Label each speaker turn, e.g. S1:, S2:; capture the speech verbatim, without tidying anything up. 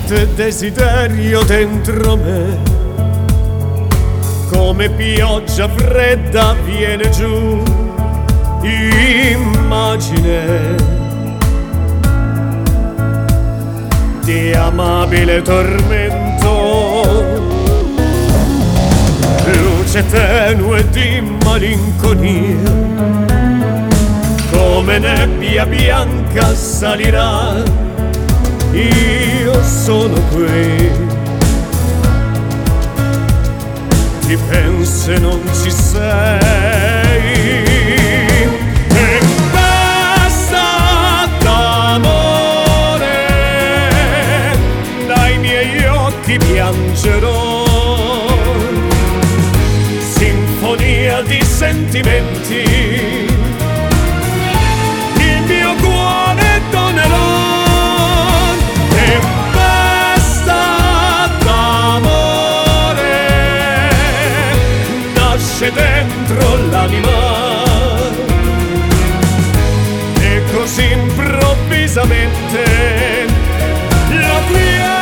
S1: forte desiderio dentro me, come pioggia fredda viene giù immagine di amabile tormento, luce tenue di malinconia, come nebbia bianca salirà. Io sono qui, ti penso e non ci sei, e basta d'amore, dai miei occhi piangerò, sinfonia di sentimenti, il mio cuore donerò. E basta d'amore, nasce dentro l'anima, e così improvvisamente la quiete